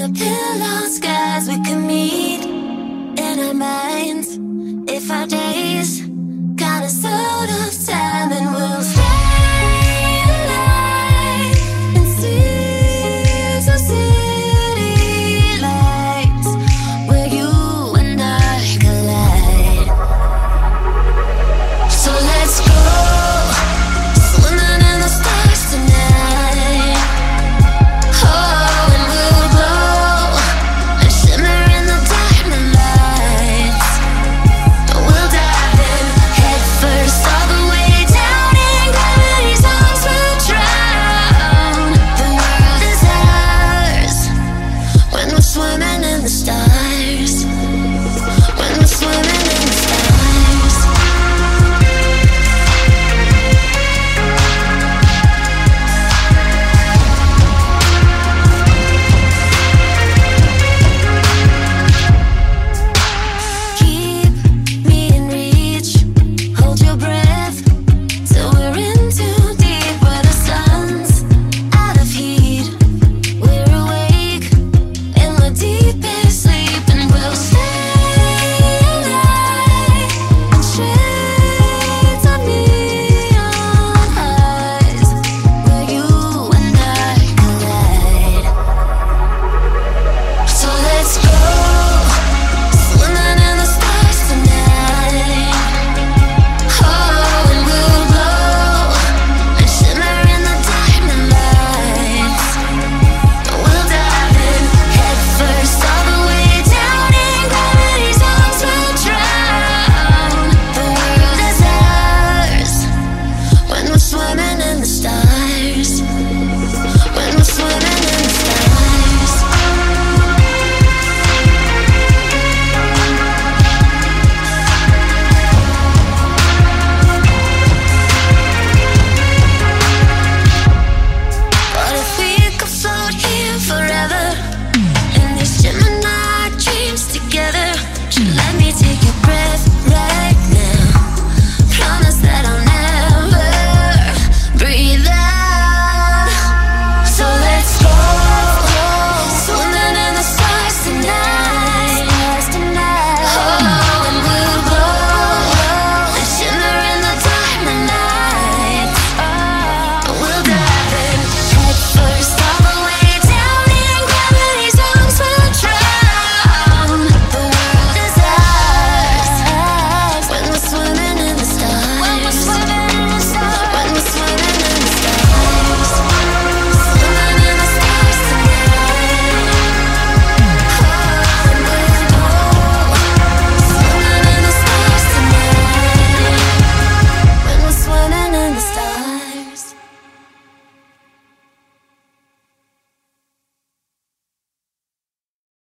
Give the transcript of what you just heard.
pillow skies we can meet in our minds. If our days got us out of time, and we'll stay alive and see some city lights where you and I collide. So let's go swimming in the stars tonight. Oh, and we'll glow and shimmer in the diamond lights. We'll dive in head first all the way down in gravity's arms. We'll drown. The world is ours when we're swimming in the stars. When we're swimming in the stars. Keep me in reach, hold your breath till we're in too deep, where the sun's out of heat. We're awake in the deepest sleep, and we'll stay alive in shades of neon eyes where you and I collide. So let's go swimming in the stars tonight. Oh, and we'll glow and shimmer in the diamond lights. We'll dive in head first all the way down in gravity's arms. We'll drown. The world is ours when we're swimming in the stars.